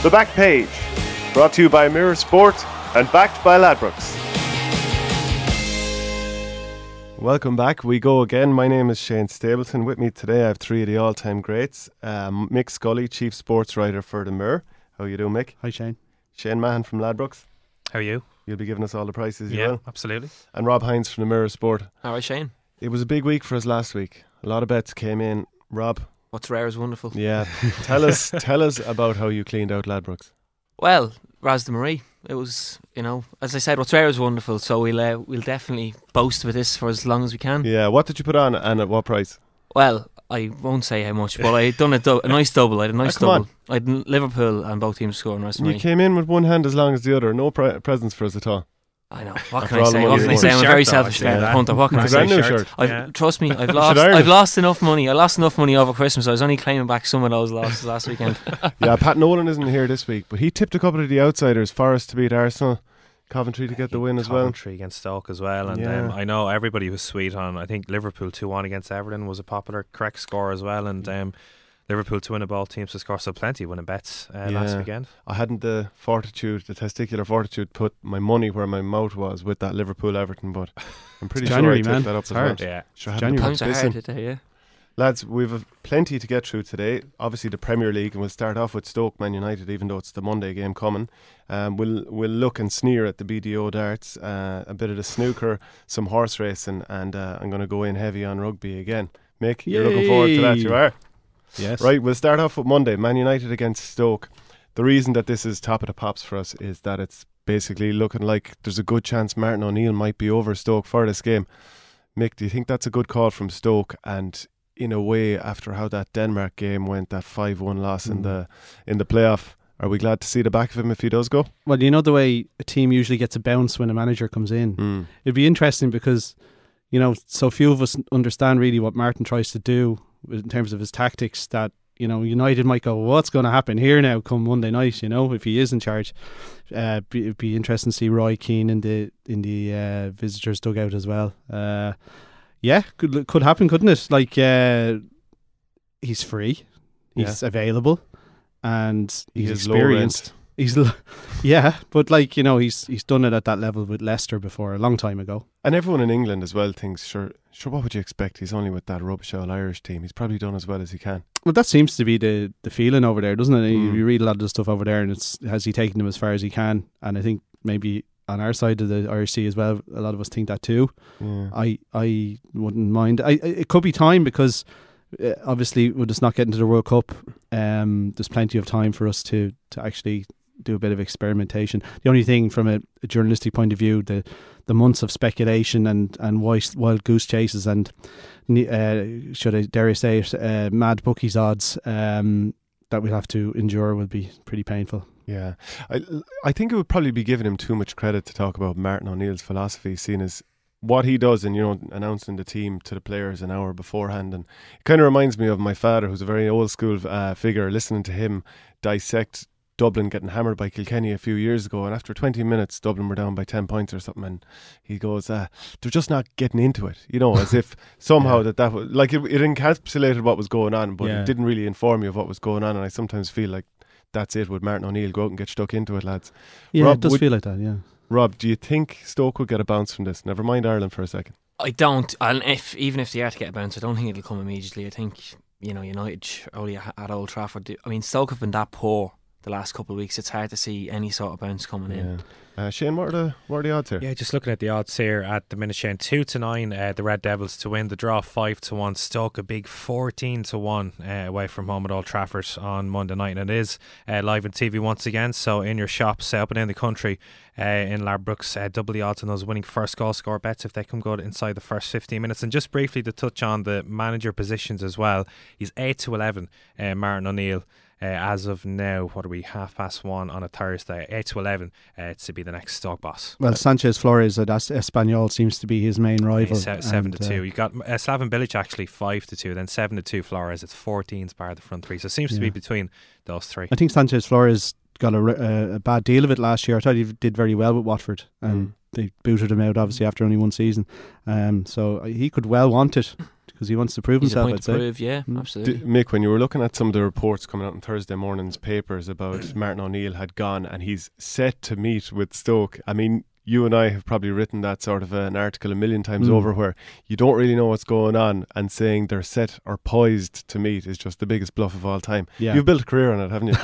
The Back Page, brought to you by Mirror Sport and backed by Ladbrokes. Welcome back. We go again. My name is Shane Stapleton. With me today I have three of the all-time greats. Mick Scully, Chief Sports Writer for the Mirror. How you doing, Mick? Hi, Shane. Shane Mahan from Ladbrokes. How are you? You'll be giving us all the prices, you Yeah, will. absolutely. And Rob Hines from the Mirror Sport. All right, Shane. It was a big week for us last week. A lot of bets came in. Rob, What's rare is wonderful. yeah, tell us about how you cleaned out Ladbrokes. Well, Raz de Marie. It was, as I said, what's rare is wonderful. So we'll definitely boast with this for as long as we can. Yeah, what did you put on and at what price? Well, I won't say how much, but I had done a nice double. I had a nice come double. on. I had Liverpool and both teams scoring Raz de You Marie. came in with one hand as long as the other. No presents for us at all. I know. What After can I all say? the What money can I you say? won. I'm a very Shirt, selfish though, actually, hunter. What can I It's a say? brand new shirt. Trust me, I've earn it. lost enough money. I lost enough money over Christmas. I was only claiming back some of those losses last weekend. Yeah, Pat Nolan isn't here this week, but he tipped a couple of the outsiders. Forest to beat Arsenal, Coventry to get the win as well. Coventry against Stoke as well. And Yeah. I know everybody was sweet on, I think Liverpool 2-1 against Everton was a popular correct score as well. And Liverpool to win a ball, teams to score, so plenty winning bets last weekend. I hadn't the testicular fortitude, put my money where my mouth was with that Liverpool-Everton, but I'm pretty sure January, I tipped man. that up It's as hard. well. Yeah. Sure, I January. hadn't Times put are this hard in. today, yeah. Lads, we've plenty to get through today. Obviously the Premier League, and we'll start off with Stoke Man United, even though it's the Monday game coming. We'll look and sneer at the BDO darts, a bit of the snooker, some horse racing, and I'm going to go in heavy on rugby again. Mick, you're looking forward to that, you are? Yes. Right, we'll start off with Monday, Man United against Stoke. The reason that this is top of the pops for us is that it's basically looking like there's a good chance Martin O'Neill might be over Stoke for this game. Mick, do you think that's a good call from Stoke? And in a way, after how that Denmark game went, that 5-1 loss in the playoff, are we glad to see the back of him if he does go? Well, you know the way a team usually gets a bounce when a manager comes in. It'd be interesting because, so few of us understand really what Martin tries to do in terms of his tactics, that United might go, what's going to happen here now come Monday night, if he is in charge. It'd be interesting to see Roy Keane in the visitors dugout as well. Yeah, could happen, couldn't it? Like, he's free, he's available, and he's experienced. But he's done it at that level with Leicester before a long time ago. And everyone in England as well thinks, sure, what would you expect? He's only with that rubbish old Irish team. He's probably done as well as he can. Well, that seems to be the feeling over there, doesn't it? You read a lot of the stuff over there, and has he taken them as far as he can? And I think maybe on our side of the Irish Sea as well, a lot of us think that too. Yeah. I wouldn't mind. It could be time because obviously with us not getting to the World Cup, there's plenty of time for us to actually do a bit of experimentation. The only thing from a journalistic point of view, the months of speculation and wild goose chases and should I dare say it, mad bookies odds that we'll have to endure will be pretty painful. Yeah, I think it would probably be giving him too much credit to talk about Martin O'Neill's philosophy, seeing as what he does and announcing the team to the players an hour beforehand. And it kind of reminds me of my father, who's a very old school figure, listening to him dissect Dublin getting hammered by Kilkenny a few years ago, and after 20 minutes Dublin were down by 10 points or something, and he goes, they're just not getting into it, as if somehow that was like it encapsulated what was going on, but it didn't really inform you of what was going on. And I sometimes feel like that's it with Martin O'Neill. Go out and get stuck into it, lads. Yeah, Rob, it does feel like that, yeah. Rob, do you think Stoke would get a bounce from this? Never mind Ireland for a second. I don't. And even if they are to get a bounce, I don't think it'll come immediately. I think, United only at Old Trafford. I mean, Stoke have been that poor the last couple of weeks. It's hard to see any sort of bounce coming in. Shane, what are the odds here? Yeah, just looking at the odds here at the minute, Shane, 2-9, the Red Devils to win. The draw 5-1. Stoke a big 14-1 away from home at Old Trafford on Monday night, and it is live on TV once again. So in your shops up and in the country, in Ladbrokes, double the odds on those winning first goal score bets if they come good inside the first 15 minutes. And just briefly to touch on the manager positions as well, he's 8-11, Martin O'Neill. As of now, what are we, 1:30 on a Thursday, 8-11 to be the next Stoke boss. Well, Sanchez Flores at Espanyol seems to be his main rival. 7-2. You got Slaven Bilic actually 5-2, then 7-2 Flores. It's 14 bar the front three, so it seems to be between those three. I think Sanchez Flores got a bad deal of it last year. I thought he did very well with Watford, and they booted him out obviously after only one season. So he could well want it because he wants to prove He's a himself. point I'd to say. prove, yeah, absolutely. Mick, when you were looking at some of the reports coming out in Thursday morning's papers about Martin O'Neill had gone and he's set to meet with Stoke, I mean, you and I have probably written that sort of an article a million times over, where you don't really know what's going on, and saying they're set or poised to meet is just the biggest bluff of all time. Yeah. You've built a career on it, haven't you?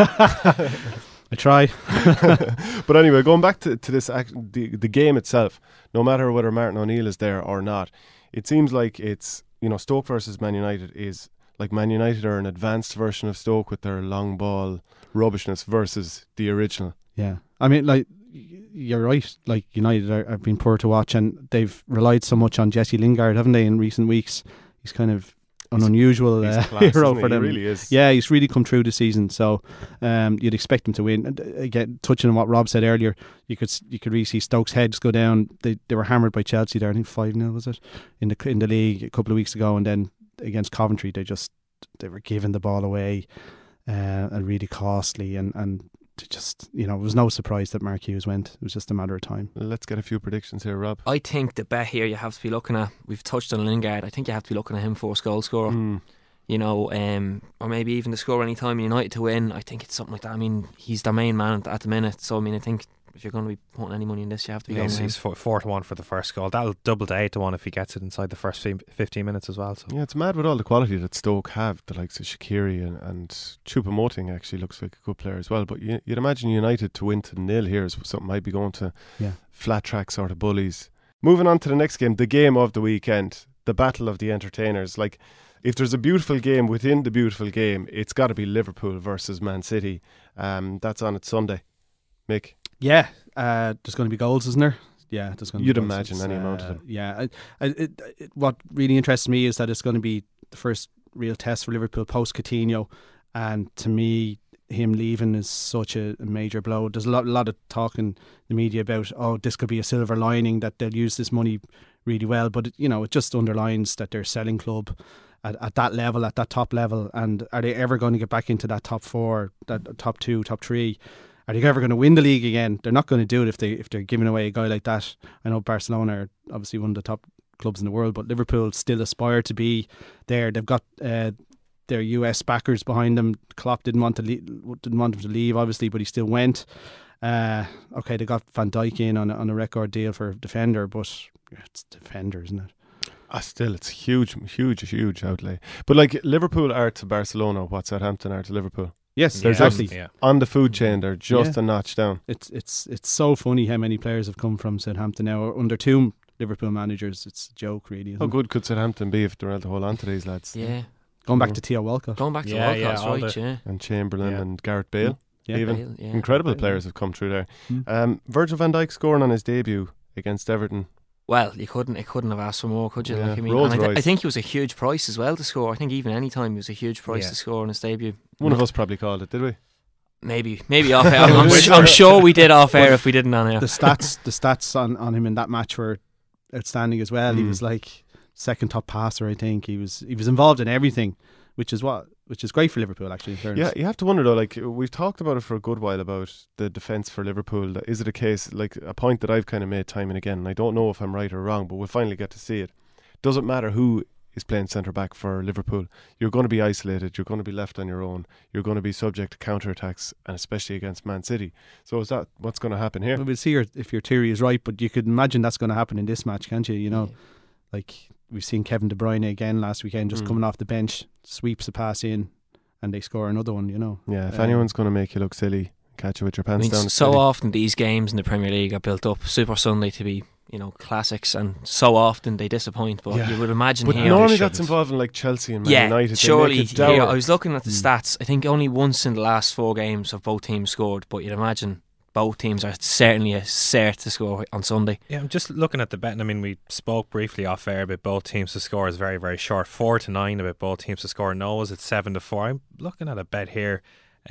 I try. But anyway, going back to this, the game itself, no matter whether Martin O'Neill is there or not, it seems like it's, Stoke versus Man United is like Man United are an advanced version of Stoke with their long ball rubbishness versus the original. Yeah. I mean, like, you're right. Like, United have been poor to watch, and they've relied so much on Jesse Lingard, haven't they, in recent weeks? He's kind of an unusual class, hero for them. He really is. Yeah, he's really come through this season. So you'd expect him to win. And again, touching on what Rob said earlier, you could really see Stoke's heads go down. They were hammered by Chelsea there. I think 5-0 was it in the league a couple of weeks ago, and then against Coventry they were giving the ball away and really costly, and just, it was no surprise that Mark Hughes went. It was just a matter of time. Let's get a few predictions here, Rob. I think the bet here you have to be looking at, we've touched on Lingard, I think you have to be looking at him first goal scorer. Or maybe even to score any time in United to win. I think it's something like that. I mean, he's the main man at the minute, so I mean, I think if you're going to be putting any money in this, you have to be going with him. He's 4-1 for the first goal. That'll double to 8-1 if he gets it inside the first 15 minutes as well. So. Yeah, it's mad with all the quality that Stoke have. The likes of Shaqiri and Choupo-Moting actually looks like a good player as well. But you'd imagine United to win to 0 here is something I'd be going to. Yeah. Flat track sort of bullies. Moving on to the next game, the game of the weekend, the battle of the entertainers. Like, if there's a beautiful game within the beautiful game, it's got to be Liverpool versus Man City. That's on Sunday. Mick? Yeah, there's going to be goals, isn't there? Yeah, there's going to be goals. Imagine any amount of them. Yeah. What really interests me is that it's going to be the first real test for Liverpool post Coutinho, and to me, him leaving is such a major blow. There's a lot of talk in the media about, this could be a silver lining, that they'll use this money really well, but it just underlines that they're a selling club at that level, at that top level. And are they ever going to get back into that top 4, that top 2, top 3? Are they ever going to win the league again? They're not going to do it if they're giving away a guy like that. I know Barcelona are obviously one of the top clubs in the world, but Liverpool still aspire to be there. They've got their US backers behind them. Klopp didn't want him to leave, obviously, but he still went. Okay, they got Van Dijk in on a record deal for defender, but it's defender, isn't it? Still, it's huge outlay. But like, Liverpool are to Barcelona what Southampton are to Liverpool. Yes, they're exactly. just on the food chain. They're just a notch down. It's so funny how many players have come from Southampton now under 2 Liverpool managers. It's a joke, really. How good could Southampton be if they're able to hold on to these lads? Yeah. Going back to Theo Walcott. Walcott's right, yeah. And Chamberlain and Gareth Bale. Yeah. Even incredible players have come through there. Virgil van Dijk scoring on his debut against Everton. Well, it couldn't have asked for more, could you? Yeah. Like, I mean, I think he was a huge price as well to score. I think even any time he was a huge price to score on his debut. One of us probably called it, did we? Maybe off air. I'm sure we did off air if we didn't on air. The stats on him in that match were outstanding as well. He was like second top passer, I think. He was involved in everything, which is great for Liverpool, actually. Yeah, you have to wonder though, like, we've talked about it for a good while about the defence for Liverpool. Is it a case, like a point that I've kind of made time and again, and I don't know if I'm right or wrong, but we'll finally get to see it. Doesn't matter who is playing centre back for Liverpool, you're going to be isolated, you're going to be left on your own, you're going to be subject to counter attacks, and especially against Man City. So is that what's going to happen here? Well, we'll see if your theory is right, but you could imagine that's going to happen in this match, can't you? Like we've seen Kevin De Bruyne again last weekend, just coming off the bench, sweeps a pass in, and they score another one. Yeah, if anyone's going to make you look silly, catch you with your pants down. So often these games in the Premier League are built up Super Sunday to be, classics, and so often they disappoint. But you would imagine but here, normally that's involving like Chelsea and Man United. Surely. Here, I was looking at the stats. I think only once in the last 4 games have both teams scored. But you'd imagine both teams are certainly a cert to score on Sunday. Yeah, I'm just looking at the betting. I mean, we spoke briefly off air about both teams to score is very, very short. 4-9 about both teams to score. Noah's at 7-4. I'm looking at a bet here.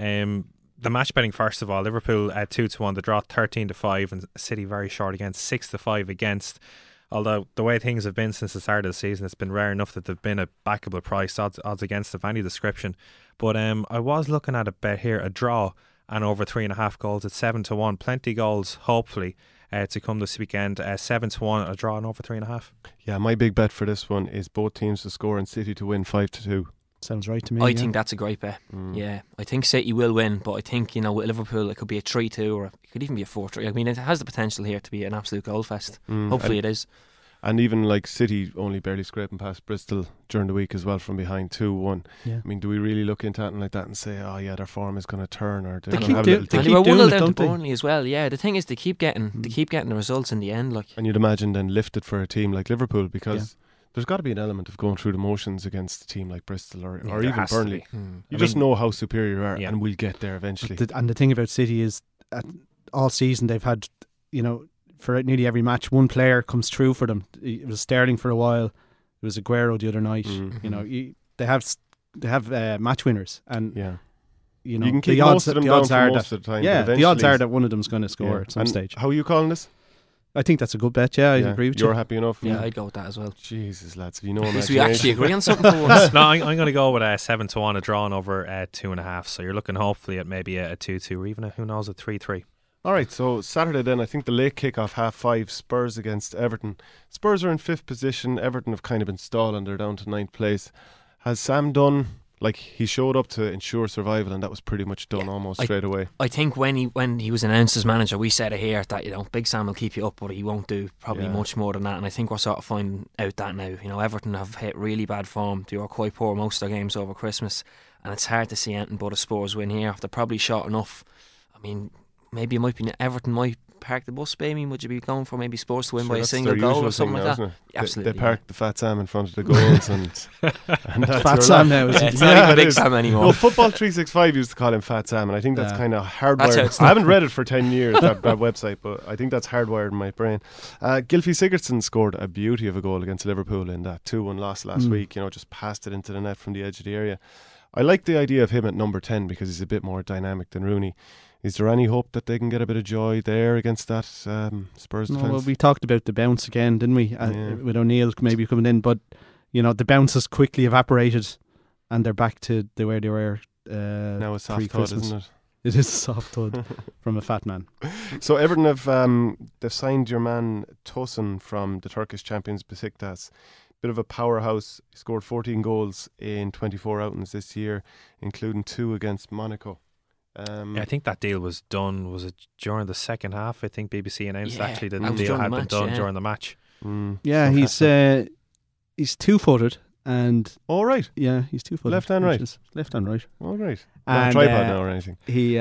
The match betting, first of all, Liverpool at 2-1, the draw 13-5, and City very short against, 6-5 against. Although the way things have been since the start of the season, it's been rare enough that they've been a backable price, odds against of any description. But I was looking at a bet here, a draw and over 3.5 goals at 7-1. Plenty goals, hopefully. to come this weekend. 7-1, a draw and over 3.5. Yeah, my big bet for this one is both teams to score and City to win 5-2. Sounds right to me. I think that's a great bet. Yeah, I think City will win, but I think, you know, with Liverpool it could be a 3-2 or it could even be a 4-3. I mean, it has the potential here to be an absolute goal fest. Hopefully it is. And even like City only barely scraping past Bristol during the week as well from behind 2-1. Yeah. I mean, do we really look into it like that and say, oh yeah, their form is going to turn, or They they keep have do- a little they dip? And they were keep doing 1-0 it, down to don't they? Burnley as well. Yeah, the thing is they keep getting the results in the end. Like, And you'd imagine then lifted for a team like Liverpool, because there's got to be an element of going through the motions against a team like Bristol or There even has to Burnley. be. You just know how superior you are, Yeah. and we'll get there eventually. And the thing about City is, all season they've had, you know, for nearly every match, one player comes through for them. It was Sterling for a while. It was Aguero the other night. You know, they have match winners, and Yeah. you know, You can keep the odds, most of them the down odds for are most that of the time. yeah, but the odds eventually are that one of them's going to score at some And stage. How are you calling this? I think that's a good bet. Yeah, I agree with You're you. happy enough? yeah, I'd go with that as well. Jesus, lads, if you know At least we imagination. actually agree on something for once. No, I'm going to go with a 7-1, a draw and over 2.5. So you're looking hopefully at maybe a 2-2 or even who knows, a 3-3. All right, so Saturday then, I think the late kick-off 5:30, Spurs against Everton. Spurs are in 5th position. Everton have kind of been stalling. They're down to 9th place. Has Sam done, like, he showed up to ensure survival, and that was pretty much done almost straight away? I think when he was announced as manager, we said it here that, you know, Big Sam will keep you up, but he won't do probably much more than that. And I think we're sort of finding out that now. You know, Everton have hit really bad form. They were quite poor most of their games over Christmas, and it's hard to see anything but a Spurs win here. They're probably short enough. I mean, maybe it might be Everton might park the bus. Maybe would you be going for maybe Spurs to win Sure, by a that's single their goal usual or something thing like now, that? isn't it? Absolutely, They parked the Fat Sam in front of the goals, and that's Fat your Sam luck. now, is Yeah, it? it's not even it Big is. Sam anymore. No, Football 365 used to call him Fat Sam, and I think that's Yeah. kind of That's how hardwired. it's I haven't read it for 10 years, that website, but I think that's hardwired in my brain. Gylfi Sigurdsson scored a beauty of a goal against Liverpool in that 2-1 loss last week. You know, just passed it into the net from the edge of the area. I like the idea of him at number 10 because he's a bit more dynamic than Rooney. Is there any hope that they can get a bit of joy there against that Spurs defence? Well, we talked about the bounce again, didn't we? With O'Neill maybe coming in, but you know the bounce has quickly evaporated, and they're back to where they were Now a soft thud, pre-Christmas. isn't it? It is a soft thud from a fat man. So Everton have they've signed your man Tosun from the Turkish champions Besiktas. Bit of a powerhouse. He scored 14 goals in 24 outings this year, including 2 against Monaco. I think that deal was done. Was it during the second half? I think BBC announced actually that the it was deal during had the been match, done yeah. during the match. Yeah, he's 2-footed, and All right. yeah, he's 2-footed. Left and right? Left and right. All right. Not a And, tripod now or anything. He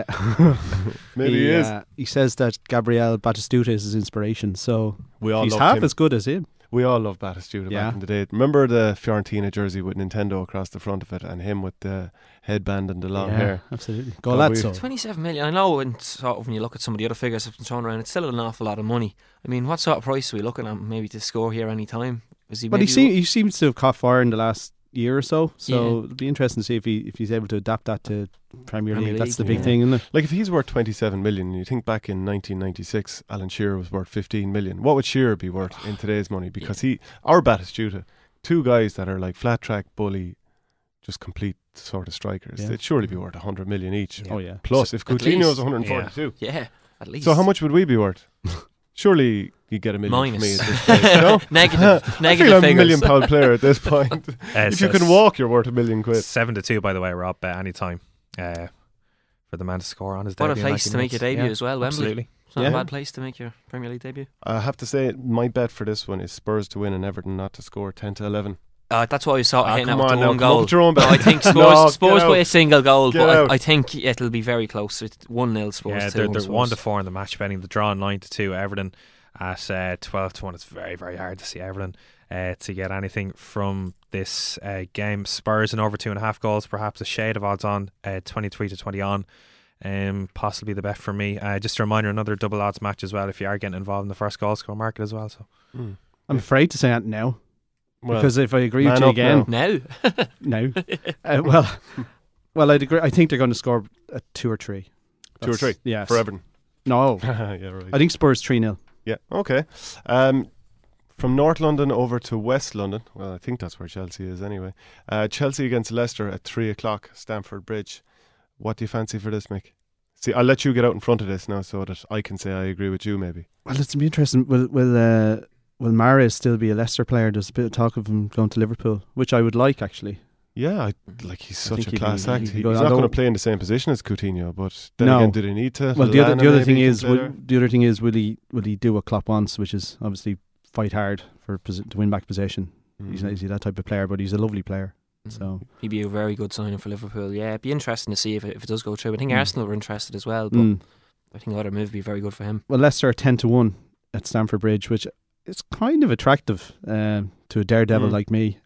Maybe he is. He says that Gabriel Batistuta is his inspiration, so We all he's loved half him. as good as him. We all loved Batistuta Yeah. back in the day. Remember the Fiorentina jersey with Nintendo across the front of it, and him with the headband and the long hair? Absolutely. Golazzo. 27 million. I know, and sort of when you look at some of the other figures that have been thrown around, it's still an awful lot of money. I mean, what sort of price are we looking at maybe to score here any time? Is he? But maybe he seems to have caught fire in the last year or so. So Yeah. it'll be interesting to see if he's able to adapt that to Premier Premier League. That's the League, big yeah. thing, isn't it? Like if he's worth 27 million, and you think back in 1996, Alan Shearer was worth 15 million. What would Shearer be worth in today's money? Because our Batistuta, 2 guys that are like flat track bully, just complete sort of strikers. Yeah. They'd surely be worth 100 million each. Oh yeah. Plus, if At Coutinho's least. 142. Yeah, at least. So how much would we be worth? Surely you get $1 million Minus. from me at this stage, no? negative I feel I'm a £1 figures. million player at this point. If you can walk, you're worth £1 million. 7-2, by the way, Rob. Any time for the man to score on his What a debut. in place 90 to make your minutes. debut Yeah, as well, Wembley. Absolutely. It's not Yeah. a bad place to make your Premier League debut. I have to say, my bet for this one is Spurs to win and Everton not to score 10-11. That's why we saw hitting come out with on the now, one come up goal. with your own No, bet. I think Spurs, No, Spurs get by a out. single goal, Get but out. I think it'll be very close. It's 1-0 Spurs. Yeah, 2-1 they're Spurs. 1-4 in the match betting. The draw 9-2. Everton at 12-1. It's very, very hard to see Everton to get anything from this game. Spurs in over 2.5 goals, perhaps a shade of odds on 23-20 on. Possibly the bet for me. Just a reminder, another double odds match as well if you are getting involved in the first goal score market as well. So I'm afraid to say that now. Well, Because if I agree with man you up again, Now? no. Well, I'd agree. I think they're going to score a 2 or 3. 2 or 3 Yeah. for Everton. No. Yeah, right. I think Spurs 3-0. Yeah, okay. From North London over to West London. Well, I think that's where Chelsea is anyway. Chelsea against Leicester at 3 o'clock, Stamford Bridge. What do you fancy for this, Mick? See, I'll let you get out in front of this now so that I can say I agree with you maybe. Well, it's be interesting. Will Mahrez still be a Leicester player? There's a bit of talk of him going to Liverpool, which I would like actually. Yeah, he's such a think class act. He's go- not going to although- play in the same position as Coutinho, but then No. again, do they need to? Well, the other Lallana thing maybe is, can play there? the other thing is, will he do what Klopp wants, which is obviously fight hard to win back possession. He's that type of player, but he's a lovely player. So he'd be a very good signing for Liverpool. Yeah, it'd be interesting to see if it does go through. I think Mm. Arsenal were interested as well, but Mm. I think either move would be very good for him. Well, Leicester are 10-1 at Stamford Bridge, which is kind of attractive to a daredevil like me.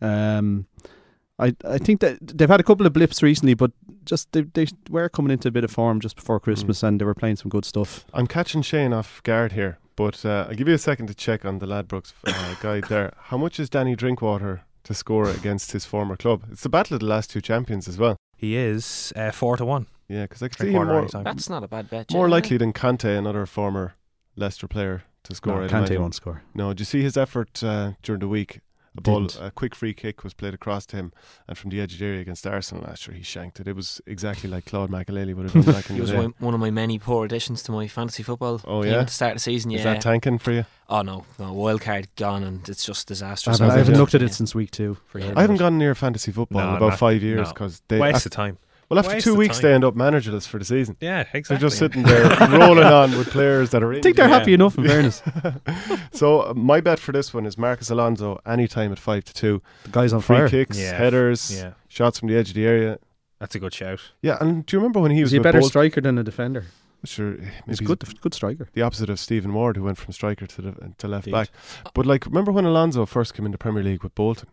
I think that they've had a couple of blips recently, but just they were coming into a bit of form just before Christmas, and they were playing some good stuff. I'm catching Shane off guard here, but I'll give you a second to check on the Ladbrokes guide there. How much is Danny Drinkwater to score against his former club? It's the battle of the last two champions as well. He is 4-1. Yeah, because I could see him Drinkwater more, anytime. That's not a bad bet. more yeah. likely than Kante, another former Leicester player, to score. No, I'd Kante imagine. won't score. No, did you see his effort during the week? A Didn't. quick free kick was played across to him, and from the edge of the area against Arsenal last year, he shanked it. It was exactly like Claude Makelele would have done back in He the was day. one of my many poor additions to my fantasy football Oh, team yeah? at the start of the season. Is Yeah. that tanking for you? Oh no, wild card gone, and it's just disastrous. I haven't Yeah. looked at it since week 2 for Yeah. him. I haven't gone near fantasy football No, in about not- 5 years no. because they Waste of time. after waste 2 of weeks time. they end up managerless for the season. Yeah, They're exactly. just sitting there rolling on with players that are in. I think they're happy enough, in fairness. So my bet for this one is Marcus Alonso anytime at 5-2. The guy's on Free fire. kicks, Yeah. headers, Yeah, shots from the edge of the area. that's a good shout. Yeah, and do you remember when he was Is he a with better Bolton? striker than a defender? Sure, He's maybe good striker. the opposite of Stephen Ward, who went from striker to left Indeed. back. But like, remember when Alonso first came into Premier League with Bolton?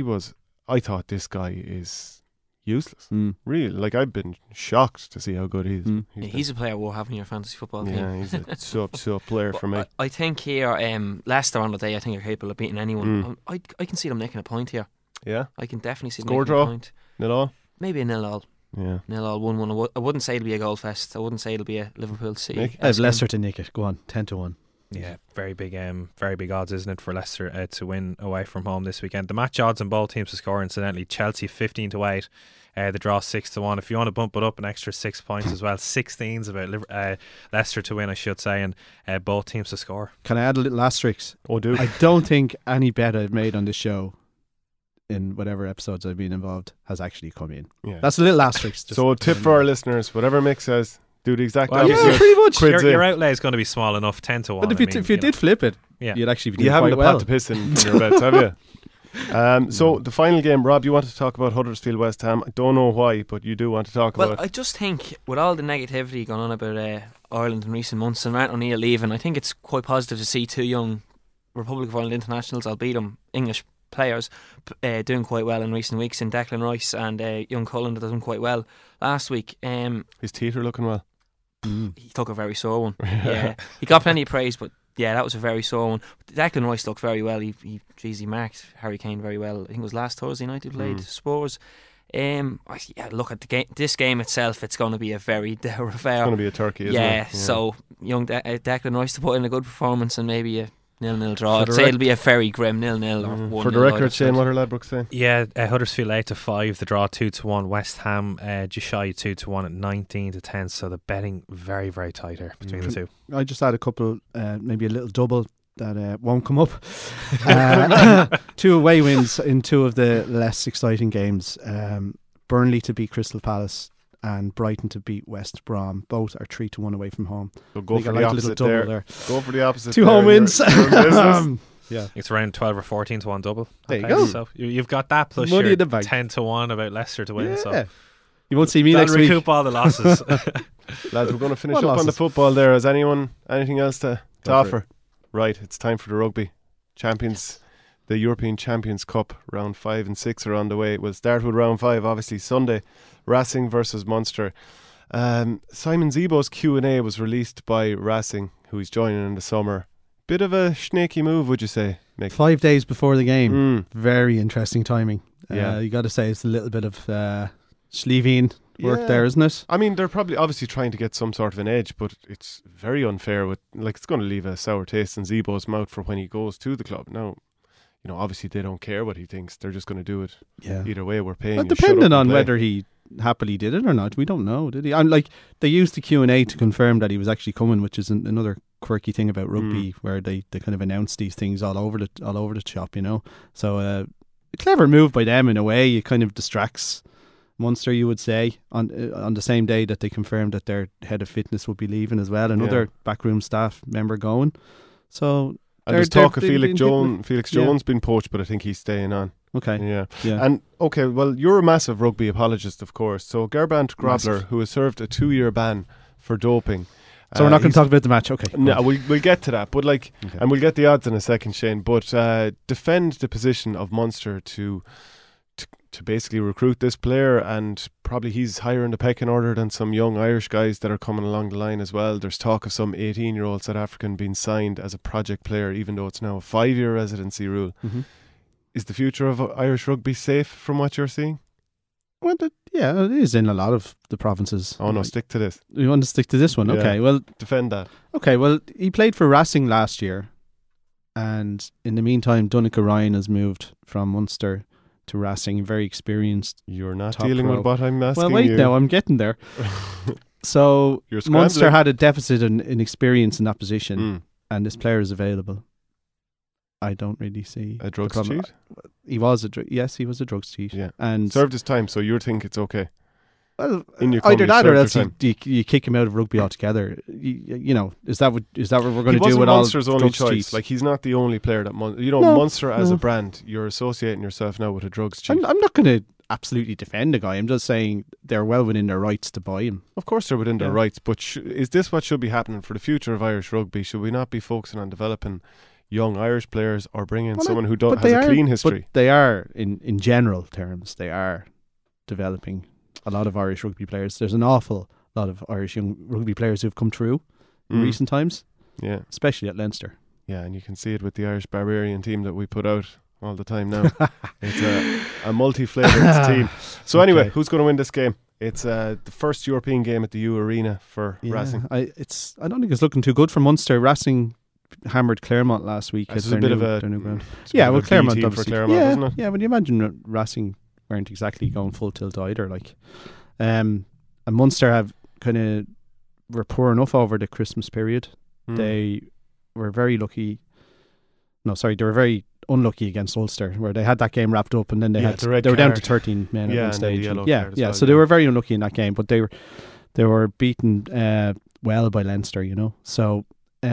I thought this guy is useless. Mm. Really, like I've been shocked to see how good he is. Mm. Yeah, he's a player we'll have in your fantasy football team. yeah, he's a sub player for me. But I think here, Leicester on the day, I think are capable of beating anyone. I can see them making a point here. Yeah, I can definitely see them Score making draw? a point. nil all. Maybe a 0-0. Yeah, 0-0, 1-1. I wouldn't say it'll be a goal fest. I wouldn't say it'll be a Liverpool City. Nick? I have Leicester to nick it. Go on, 10-1. Yeah, very big odds, isn't it, for Leicester to win away from home this weekend? The match odds on both teams to score, incidentally, Chelsea 15-8, the draw 6-1. If you want to bump it up an extra 6 points as well, 16's about Leicester to win, I should say, and both teams to score. Can I add a little asterisk? oh dude. I don't think any bet I've made on this show in whatever episodes I've been involved has actually come in. Yeah. That's a little asterisk. just- So a tip for our listeners: whatever Mick says, do the exact Well, opposite. yeah, pretty much. Quids Your in. outlay is going to be small enough, 10-1. But if you did flip it, yeah. you'd actually be doing You haven't quite a pot well. to piss in your bets, have you? So the final game, Rob, you want to talk about Huddersfield West Ham. I don't know why, but you do want to talk Well, about it. I just think with all the negativity going on about Ireland in recent months and Martin O'Neill leaving, I think it's quite positive to see two young Republic of Ireland internationals, albeit English players, doing quite well in recent weeks in Declan Rice and young Cullen that done quite well last week. His teeth are looking well. He took a very sore one. Yeah, he got plenty of praise, but yeah, that was a very sore one. Declan Rice looked very well. He marked Harry Kane very well. I think it was last Thursday night he played Spurs. Look at the game. This game itself, it's going to be a very dour affair. It's going to be a turkey, isn't Yeah, it? so young Declan Rice to put in a good performance and maybe a 0-0 draw. For I'd the say rec- it'll be a very grim 0-0 or 1-0. For the record, Shane, what are Ladbrokes saying? Yeah, Huddersfield 8-5, the draw 2-1. West Ham just shy 2-1 at 19-10. So the betting very, very tight here between the two. I just had a couple, maybe a little double that won't come up. 2 away wins in 2 of the less exciting games. Burnley to beat Crystal Palace and Brighton to beat West Brom. Both are 3-1 away from home. So go I think for I the like a little opposite double there. there. Go for the opposite. 2 there home in your- wins. your business. Yeah. It's around 12 or 14 to 1 double. There you Okay, go. So you've got that plus Money your in the bank. 10-1 about Leicester to win. Yeah. So You won't see me that'll next week. recoup all the losses. Lads, we're going to finish What up on the losses? football there. Has anyone anything else to Go for offer? Right, it's time for the rugby. The European Champions Cup, round 5 and 6 are on the way. We'll start with round 5, obviously Sunday, Racing versus Munster. Simon Zebo's Q&A was released by Racing, who he's joining in the summer. Bit of a snaky move, would you say, Mick? 5 days before the game. Mm. Very interesting timing. Yeah. You got to say it's a little bit of Sleevine work Yeah. there, isn't it? I mean, they're probably obviously trying to get some sort of an edge, but it's very unfair. It's going to leave a sour taste in Zebo's mouth for when he goes to the club. Now, obviously they don't care what he thinks. They're just going to do it Yeah. either way. We're paying But you. Shut depending up and on play. whether he happily did it or not. We don't know, did he? And like they used the Q&A to confirm that he was actually coming, which is another quirky thing about rugby, where they kind of announce these things all over the shop, you know. So a clever move by them in a way. It kind of distracts Munster, you would say, on the same day that they confirmed that their head of fitness would be leaving as well, another backroom staff member going. So and there's talk of Felix Jones being poached, but I think he's staying on. Okay. Yeah. And okay, well, you're a massive rugby apologist, of course. So Gerbrand Grobler, who has served a 2-year ban for doping. So we're not going to talk about the match, okay? No, we'll get to that, but and we'll get the odds in a second, Shane. But defend the position of Munster to basically recruit this player, and probably he's higher in the pecking order than some young Irish guys that are coming along the line as well. There's talk of some 18-year-old South African being signed as a project player, even though it's now a 5-year residency rule. Mm-hmm. Is the future of Irish rugby safe from what you're seeing? Well, it is in a lot of the provinces. Oh no, stick to this. You want to stick to this one? Okay, well, defend that. Okay, well, he played for Racing last year, and in the meantime, Donncha Ryan has moved from Munster to Racing, very experienced. You're not dealing with what I'm asking you. Well, wait now, I'm getting there. So Munster had a deficit in experience in that position, and this player is available. I don't really see a drugs cheat. He was a drugs cheat. Yeah, and served his time. So you think it's okay? Well, either that or else you kick him out of rugby altogether. You know, is that what we're going to do with Munster's all only drugs choice? cheats? Like he's not the only player that Munster as a brand. You're associating yourself now with a drugs cheat. I'm not going to absolutely defend the guy. I'm just saying they're well within their rights to buy him. Of course, they're within their rights. But is this what should be happening for the future of Irish rugby? Should we not be focusing on developing young Irish players or bringing someone who has a clean history? But they are, in general terms, they are developing a lot of Irish rugby players. There's an awful lot of Irish young rugby players who've come through in recent times, especially at Leinster. Yeah, and you can see it with the Irish Barbarian team that we put out all the time now. It's a multi-flavoured team. So anyway, who's going to win this game? It's the first European game at the U Arena for Racing. I don't think it's looking too good for Munster. Racing hammered Claremont last week. It's a bit of a new ground. Claremont for Claremont, isn't it? Yeah, when you imagine Racing weren't exactly going full tilt either. And Munster have kind of were poor enough over the Christmas period. They were very lucky. No, sorry, they were very unlucky against Ulster, where they had that game wrapped up, and then they were down to 13 men at one stage. So they were very unlucky in that game, but they were beaten well by Leinster, you know. So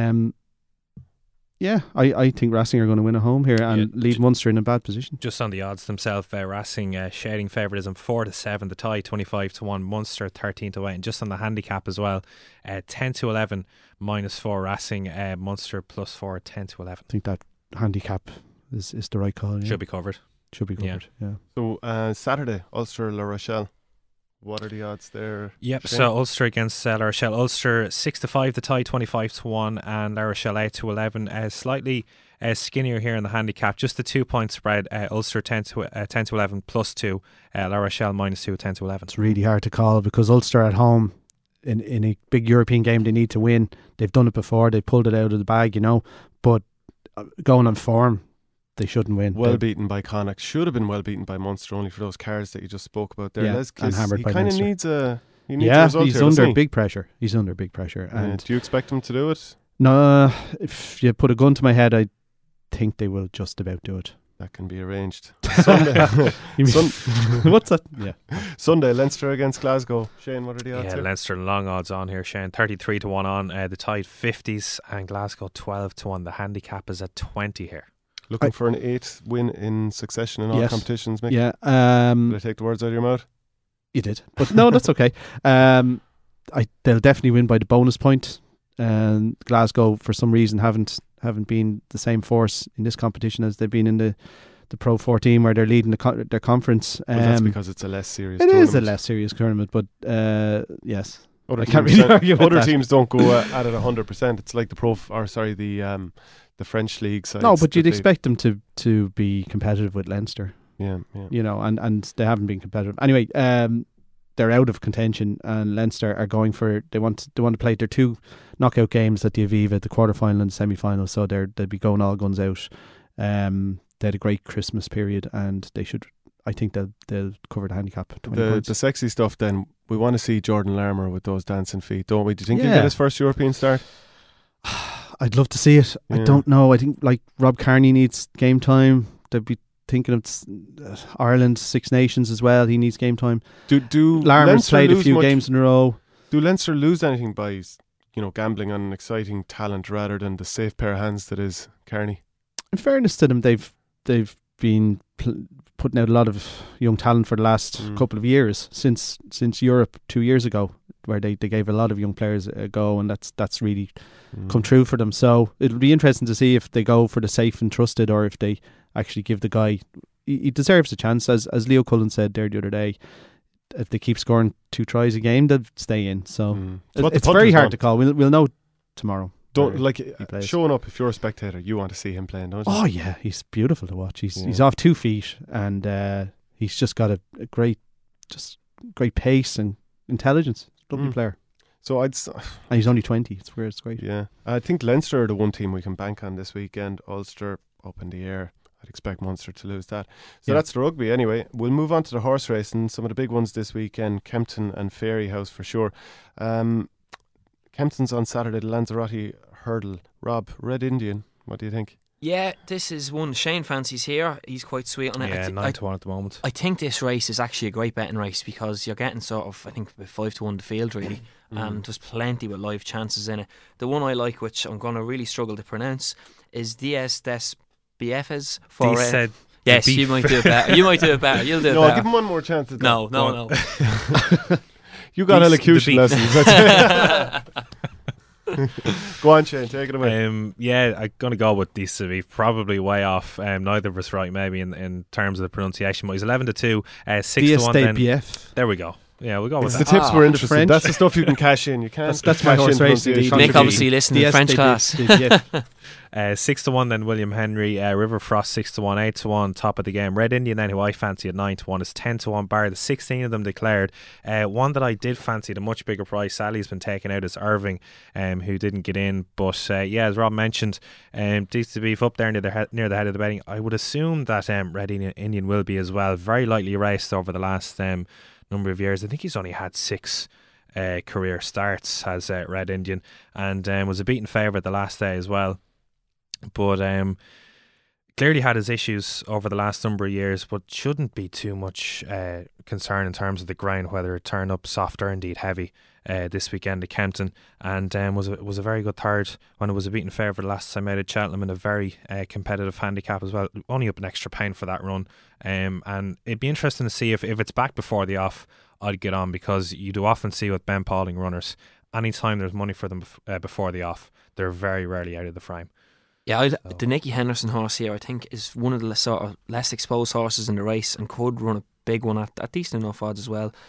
I think Racing are going to win at home here and leave Munster in a bad position. Just on the odds themselves, Racing shading favouritism 4-7, the tie 25-1, Munster 13-8, and just on the handicap as well, 10-11 -4 Racing, Munster +4 10-11. I think that handicap is the right call. Should be covered. Yeah. So Saturday, Ulster La Rochelle. What are the odds there? Yep, Shane? So Ulster against La Rochelle. Ulster 6-5, the tie 25-1, and La Rochelle 8-11. Slightly skinnier here in the handicap. Just the 2 point spread. Ulster 10-11 +2. La Rochelle -2 10-11. It's really hard to call because Ulster at home in a big European game they need to win. They've done it before. They pulled it out of the bag, you know. But going on form, they shouldn't win. Well beaten by Connacht. Should have been well beaten by Munster, only for those cards that you just spoke about there. Yeah, and hammered by Munster. He needs a result he's here, under big pressure. He's under big pressure. And do you expect him to do it? No, if you put a gun to my head, I think they will just about do it. That can be arranged. Sunday. What's that? Yeah. Sunday, Leinster against Glasgow. Shane, what are the odds? Yeah, here? Leinster long odds on here, Shane. 33-1 on. The tide 50s and Glasgow 12-1. The handicap is at 20 here. Looking for an 8th win in succession in all competitions, Mick? Yeah. Did I take the words out of your mouth? You did. But no, that's okay. They'll definitely win by the bonus point. And Glasgow, for some reason, haven't been the same force in this competition as they've been in the Pro 14, where they're leading their conference. Well, that's because it's a less serious tournament. It is a less serious tournament, but yes. Other I can't really argue with Other that. teams don't go at it 100%. It's like the French league sides. No, but you'd expect them to be competitive with Leinster. Yeah. You know, and they haven't been competitive. Anyway, they're out of contention, and Leinster are going for they want to play their 2 knockout games at the Aviva, the quarterfinal and semi-final. So they'll be going all guns out. They had a great Christmas period, and they should. I think they'll cover the handicap. 20 The points. sexy stuff then, we want to see Jordan Larmour with those dancing feet, don't we? Do you think he'll Yeah. get his first European start? I'd love to see it. I Yeah. don't know. I think like Rob Kearney needs game time. They'd be thinking of Ireland, Six Nations as well. He needs game time. Do Larmour's Leinster played a lose few much- games in a row. Do Leinster lose anything by gambling on an exciting talent rather than the safe pair of hands that is Kearney? In fairness to them, they've been putting out a lot of young talent for the last couple of years since Europe 2 years ago, where they gave a lot of young players a go, and that's really come true for them. So it'll be interesting to see if they go for the safe and trusted, or if they actually give the guy. He deserves a chance, as Leo Cullen said there the other day. If they keep scoring 2 tries a game, they'll stay in. So what the it's very punters hard want. to call. We'll know tomorrow. Don't where like he plays. showing up. If you're a spectator, you want to see him playing, don't you? Oh yeah, he's beautiful to watch. He's Yeah. off 2 feet, and he's just got a great pace and intelligence. Lovely player, So and he's only 20. It's weird. It's great. yeah, I think Leinster are the one team we can bank on this weekend. Ulster up in the air. I'd expect Munster to lose that. So Yeah. that's the rugby anyway. We'll move on to the horse racing. Some of the big ones this weekend, Kempton and Fairyhouse for sure. Kempton's on Saturday, the Lanzarote Hurdle. Rob, Red Indian, what do you think? Yeah, this is one Shane fancies here. He's quite sweet on it. Yeah, 9-1 at the moment. I think this race is actually a great betting race because you're getting sort of, I think, about 5-1 the field really, and there's plenty with live chances in it. The one I like, which I'm going to really struggle to pronounce, is Diez des Biefes for. said Yes, beef. you might do it better. You might do it better. You'll do it No, I'll better. give him one more chance at that. No. You got Beef- elocution the beef. lessons. That's it. Go on, Shane, take it away. Yeah, I'm going to go with Disavi. Probably way off. Neither of us right, maybe in terms of the pronunciation. But he's 11-2, 6-1. Then BF. there we go. Yeah, we'll go with It's the that. tips we're interested in. French. That's the stuff you can cash in. You can't. That's my cash horse in racing. pronunciation. Nick obviously listened in French class. 6-1 then William Henry, Riverfrost 6-1, 8-1 top of the game. Red Indian then, who I fancy at 9-1, is 10-1 bar. The 16 of them declared. One that I did fancy at a much bigger price, sadly has been taken out, is Irving, who didn't get in. But as Rob mentioned, Deeds to Beef up there near the head of the betting. I would assume that Red Indian will be as well. Very lightly raced over the last number of years. I think he's only had 6 career starts as Red Indian, and was a beaten favourite the last day as well. But clearly had his issues over the last number of years, but shouldn't be too much concern in terms of the ground, whether it turned up soft or indeed heavy this weekend at Kempton, and was a very good third when it was a beaten favourite last time out at Cheltenham, in a very competitive handicap as well, only up an extra pound for that run. And it'd be interesting to see if it's back before the off, I'd get on, because you do often see with Ben Pauling runners, anytime there's money for them before the off, they're very rarely out of the frame. Yeah, the Nicky Henderson horse here, I think, is one of the sort of less exposed horses in the race and could run a big one at decent enough odds as well.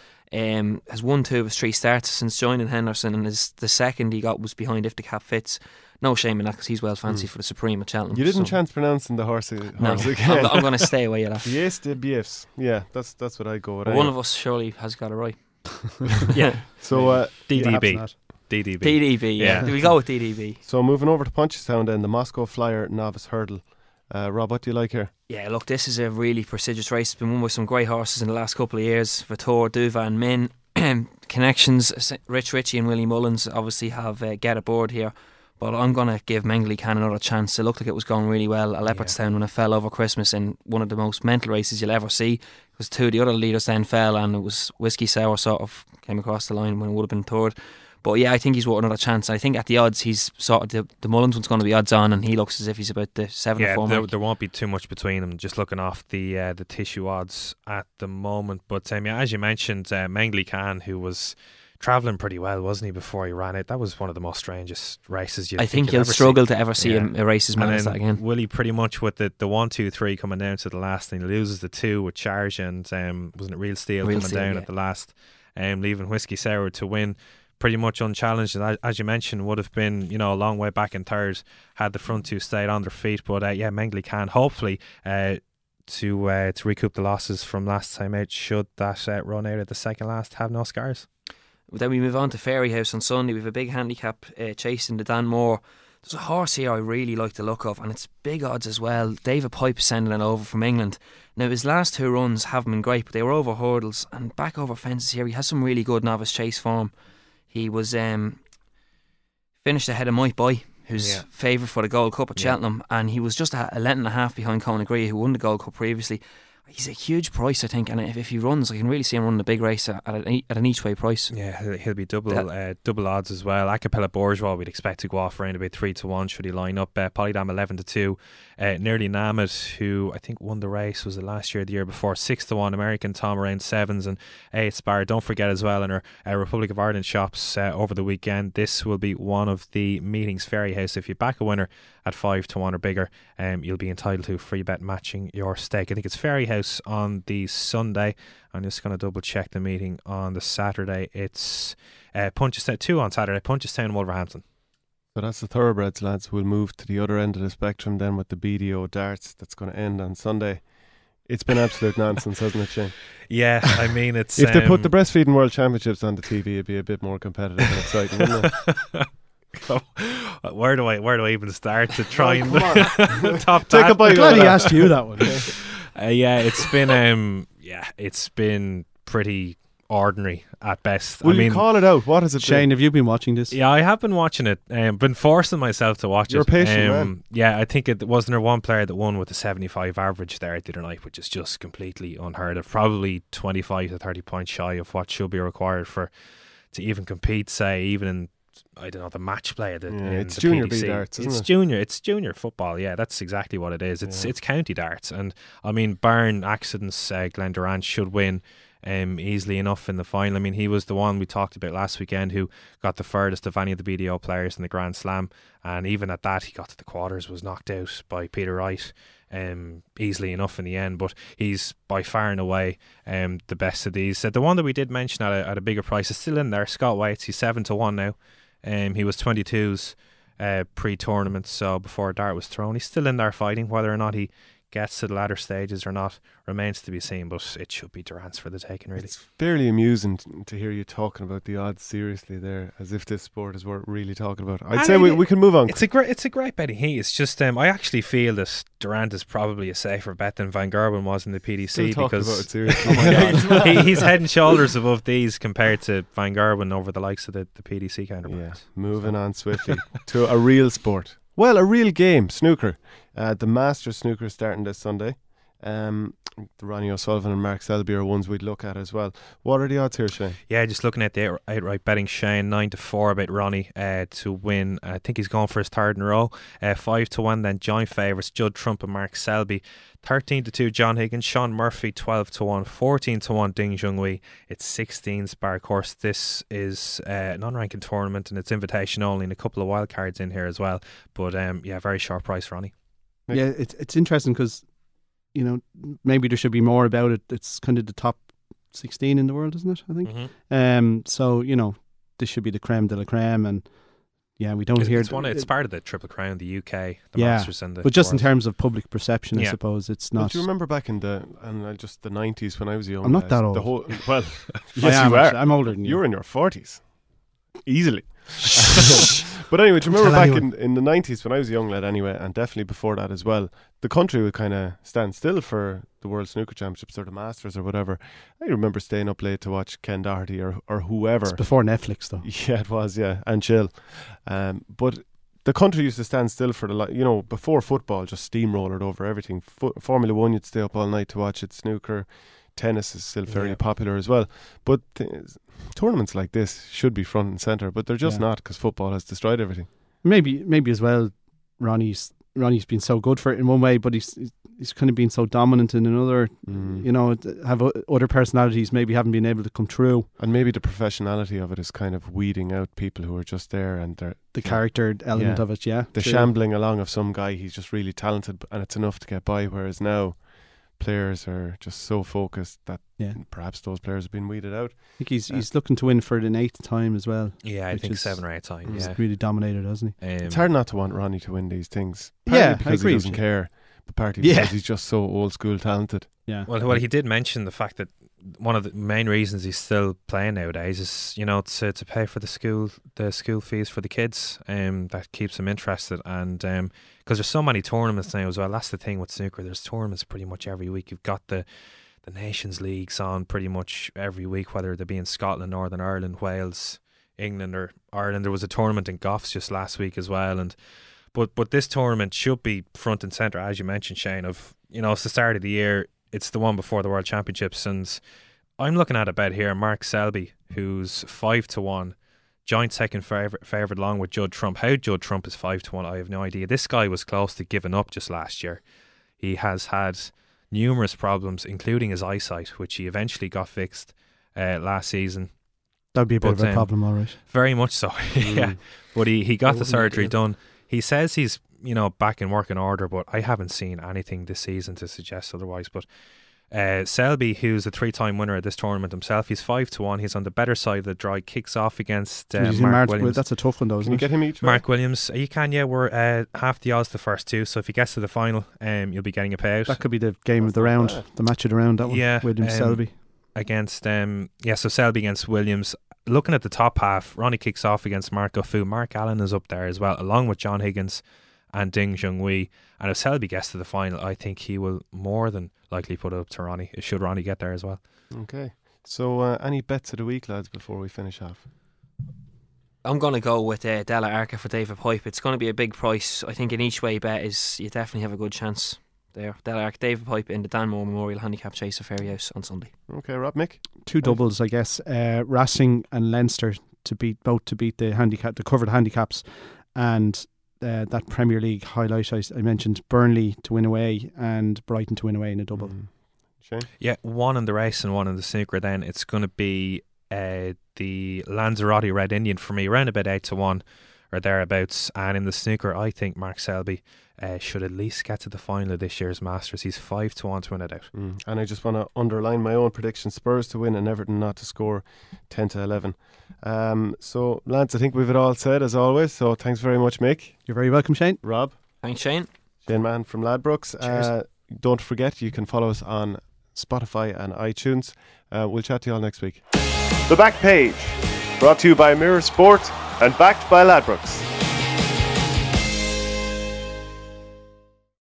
Has won 2 of his 3 starts since joining Henderson, and the second he got was behind If the Cap Fits. No shame in that, because he's well fancied for the Supreme at Cheltenham. You didn't so. chance pronouncing the horse No, again. I'm going to stay away with that. Yes, the BFs. Yeah, that's what I go with. But one of us surely has got it right. Yeah. So DDB. DDB. DDB, yeah. Yeah. We go with DDB. So moving over to Punchestown then, the Moscow Flyer Novice Hurdle. Rob, what do you like here? Yeah, look, this is a really prestigious race. It's been won by some great horses in the last couple of years. Vitor, Duvan, Min, connections. Rich Ritchie and Willie Mullins obviously have get aboard here. But I'm going to give Mengley Khan another chance. It looked like it was going really well at Leopardstown when it fell over Christmas in one of the most mental races you'll ever see. Because 2 of the other leaders then fell, and it was Whiskey Sour sort of came across the line when it would have been third. But yeah, I think he's worth another chance. I think at the odds, he's sort of the Mullins one's going to be odds on, and he looks as if he's about the 7 or 4 mark. There won't be too much between them. Just looking off the tissue odds at the moment. But as you mentioned, Mengley Khan, who was travelling pretty well, wasn't he, before he ran it? That was one of the most strangest races I think he'll struggle to ever see him erase his man as that again. Willie pretty much with the 1, 2, 3 coming down to the last, and he loses the 2 with Charge, and wasn't it Real Steel coming down at the last, leaving Whiskey Sour to win pretty much unchallenged. And as you mentioned, would have been a long way back in third had the front 2 stayed on their feet. But Mengley can hopefully to recoup the losses from last time out, should that run out at the second last have no scars. Then we move on to Fairyhouse on Sunday. We have a big handicap chasing the Dan Moore There's a horse here I really like the look of, and it's big odds as well. David Pipe is sending it over from England. Now, his last 2 runs haven't been great, but they were over hurdles and back over fences here. He has some really good novice chase form. He was finished ahead of Mike Boy, who's favourite for the Gold Cup at Cheltenham, and he was just a length and a half behind Conor Grea, who won the Gold Cup previously. He's a huge price, I think, and if he runs, I can really see him running a big race at an each way price. Yeah, he'll be double odds as well. Acapella Bourgeois, we'd expect to go off around about 3-1 should he line up. Polydam 11-2. Nearly Namid, who I think won the race, was it last year or the year before, 6-1. American Tom around 7s, and 8 Spar. Don't forget as well in our Republic of Ireland shops over the weekend, this will be one of the meetings, Ferry House. If you back a winner at 5-1 or bigger, you'll be entitled to a free bet matching your stake. I think it's Ferry House on the Sunday. I'm just going to double check the meeting on the Saturday. It's Punchestown 2 on Saturday, Punchestown Wolverhampton. So that's the thoroughbreds, lads. We'll move to the other end of the spectrum then with the BDO darts that's going to end on Sunday. It's been absolute nonsense, hasn't it, Shane? Yeah, I mean, it's if they put the breastfeeding world championships on the TV, it'd be a bit more competitive and exciting, wouldn't it? Where do I even start to try and top Take that? a bite. I'm glad he asked you that one. It's been pretty ordinary at best. Will you call it out? What has it Shane, been? have you been watching this? Yeah, I have been watching it. Been forcing myself to watch You're it. a patient man. Yeah, I think it wasn't there one player that won with a 75 average there the other night, which is just completely unheard of. Probably 25 to 30 points shy of what should be required to even compete. Say even in, I don't know, the match play. It's junior PDC. B darts, isn't it? It's junior football. Yeah, that's exactly what it is. It's county darts, and I mean, barring accidents, Glenn Durant should win easily enough in the final. I mean, he was the one we talked about last weekend who got the furthest of any of the BDO players in the Grand Slam, and even at that, he got to the quarters, was knocked out by Peter Wright easily enough in the end. But he's by far and away the best of these. The one that we did mention at a bigger price is still in there. Scott Waits, he's 7-1 now. He was 22s pre-tournament, so before dart was thrown. He's still in there fighting. Whether or not he gets to the latter stages or not remains to be seen, but it should be Durant's for the taking, really. It's fairly amusing to hear you talking about the odds seriously there, as if this sport is worth really talking about. I'd say we can move on. It's a great betting heat. It's just I actually feel that Durant is probably a safer bet than Van Gerwen was in the PDC, because about it seriously. Oh my God. he's head and shoulders above these compared to Van Gerwen over the likes of the PDC counterparts. Yeah, moving on swiftly to a real sport. Well, a real game, snooker. The Masters snooker starting this Sunday. The Ronnie O'Sullivan and Mark Selby are ones we'd look at as well. What are the odds here, Shane? Yeah, just looking at the outright betting, Shane, 9-4 about Ronnie to win. I think he's going for his third in a row. 5-1 then joint favourites, Judd Trump and Mark Selby. 13-2 John Higgins, Sean Murphy 12-1, 14-1 Ding Junhui. It's 16 Spar course. This is an unranking tournament and it's invitation only, and a couple of wild cards in here as well. But very sharp price, Ronnie. Yeah, it's interesting because, you know, maybe there should be more about it. It's kind of the top 16 in the world, isn't it? I think. Mm-hmm. So, you know, this should be the creme de la creme, and yeah, we don't hear. It's part of the Triple Crown, the UK, the Masters, and the. But just world. in terms of public perception, I suppose it's not. But do you remember back in the 90s when I was young? I'm not that old. Well, yes, you are. I'm older than you. You're in your 40s, easily. But anyway, do you remember back in the 90s when I was a young lad anyway, and definitely before that as well, the country would kind of stand still for the World Snooker Championships or the Masters or whatever. I remember staying up late to watch Ken Doherty or whoever. It's before Netflix though. Yeah, it was, yeah, and chill. But the country used to stand still for before football just steamrolled over everything. Formula 1, you'd stay up all night to watch it. Snooker, tennis is still fairly popular as well. But tournaments like this should be front and centre, but they're just not, because football has destroyed everything. Maybe as well, Ronnie's been so good for it in one way, but he's kind of been so dominant in another. You know, have other personalities maybe haven't been able to come through, and maybe the professionality of it is kind of weeding out people who are just there, and they're the character element of it. Yeah, the shambling along of some guy. He's just really talented, and it's enough to get by. Whereas now, players are just so focused that perhaps those players have been weeded out. I think he's looking to win for an 8th time as well. Yeah, I think 7 or 8 times. He's really dominated, hasn't he? It's hard not to want Ronnie to win these things. Partly because he doesn't care, but partly because he's just so old school talented. Yeah. Well, he did mention the fact that one of the main reasons he's still playing nowadays is, you know, to pay for the school fees for the kids. That keeps him interested, and because there's so many tournaments now as well. That's the thing with snooker. There's tournaments pretty much every week. You've got the Nations Leagues on pretty much every week, whether they be in Scotland, Northern Ireland, Wales, England, or Ireland. There was a tournament in Goffs just last week as well, and but this tournament should be front and centre, as you mentioned, Shane. Of, you know, it's the start of the year. It's the one before the World Championships, and I'm looking at a bet here. Mark Selby, who's 5-1, joint second favourite along with Judd Trump. How Judd Trump is 5-1, I have no idea. This guy was close to giving up just last year. He has had numerous problems, including his eyesight, which he eventually got fixed last season. That'd be a bit of a problem, all right. Very much so, yeah. But he got the surgery done. He says he's, you know, back in working order, but I haven't seen anything this season to suggest otherwise. But Selby, who's a 3-time winner at this tournament himself, he's 5-1. He's on the better side of the draw. Kicks off against Mark Williams. That's a tough one, though, isn't it? Can you get him each way? Mark Williams. You can, yeah. We're half the odds the first two. So if he gets to the final, you'll be getting a payout. That could be the game of the round, the match of the round, that one. Yeah, Williams Selby. Against, so Selby against Williams. Looking at the top half, Ronnie kicks off against Mark Fu. Mark Allen is up there as well, along with John Higgins and Ding Junhui. And if Selby gets to the final, I think he will more than likely put it up to Ronnie, should Ronnie get there as well. Okay. So any bets of the week, lads, before we finish off? I'm going to go with Della Arca for David Pipe. It's going to be a big price. I think an each way bet is, you definitely have a good chance there. Della Arca, David Pipe in the Danmore Memorial Handicap Chase at Ferryhouse on Sunday. Okay, Rob, Mick? Two doubles, I guess. Racing and Leinster to beat the covered handicaps, and that Premier League highlight I mentioned, Burnley to win away and Brighton to win away in a double. Shane? Yeah, one in the race and one in the snooker. Then it's going to be the Lanzarote Red Indian for me, around about 8-1 or thereabouts. And in the snooker, I think Mark Selby should at least get to the final of this year's Masters. He's 5-1 to win it out. And I just want to underline my own prediction: Spurs to win and Everton not to score, 10-11. So lads, I think we've it all said as always. So thanks very much, Mick. You're very welcome, Shane. Rob. Thanks, Shane. Shane Mann from Ladbrokes. Cheers. Don't forget, you can follow us on Spotify and iTunes. We'll chat to you all next week. The Back Page, brought to you by Mirror Sport and backed by Ladbrokes.